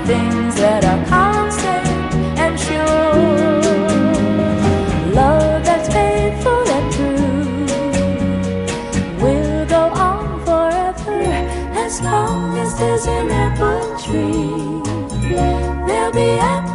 things that are constant and sure. Love that's faithful and true will go on forever as long as there's an apple tree. There'll be apples